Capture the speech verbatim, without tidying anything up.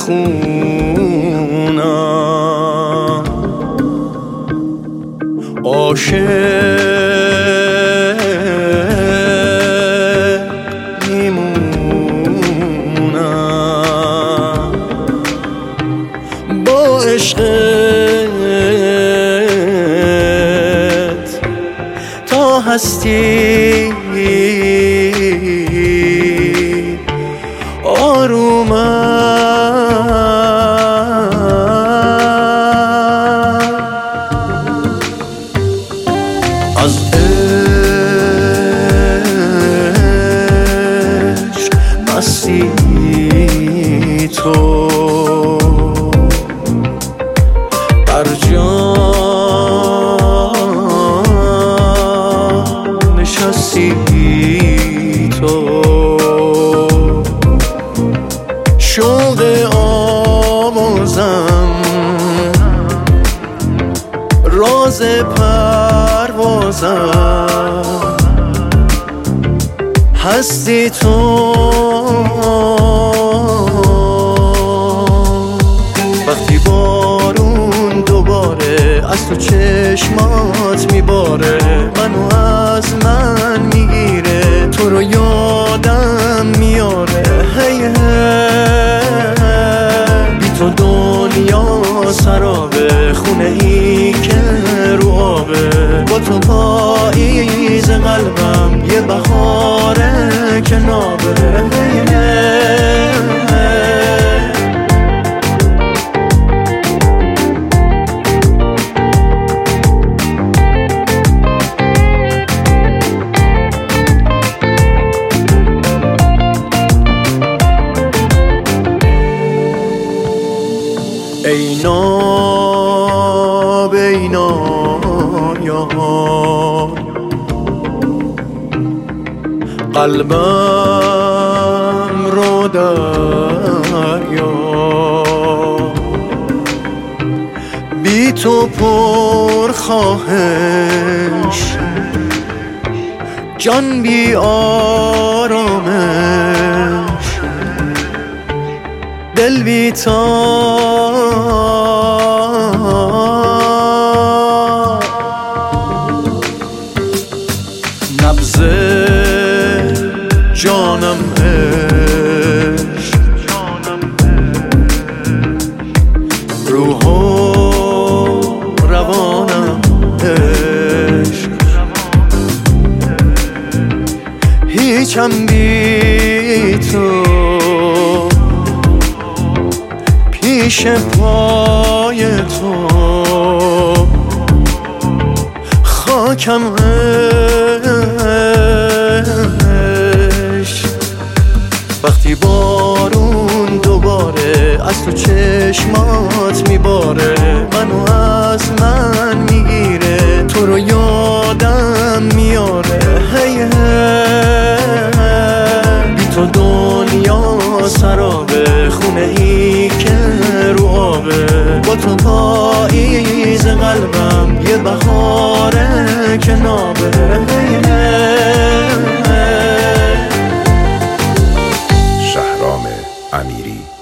بخونم، عاشق میمونم با عشقت تا هستی آرومم. از عشق مستی تو بر جان نشستی تو، شوق آموزم راز پروازم هستی تو. وقتی بارون دوباره از تو چشمات میباره، منو از من میگیره، تو رو یادم میاره. هی هی بی تو دنیا سرابه، خونه ای که رو آبه، با تو پاییز قلبم یه بهاره که نابه. هی هی ای ناب ای نایان، قلبم رو دریا، بی تو پر خواهش جان بی آرامش، دل بی تا نبض جانم عشق، روح و روانم عشق، هیچم بی تو پیش پای تو، خاکم عشق. وقتی بارون دوباره از تو چشمات میباره، منو از من میگیره، تو رو یادم میاره. هی هی بی تو دنیا سرابه، خونه ای که رو آبه، با تو پاییز قلبم یه بهاره که نابه. شهرام امیری.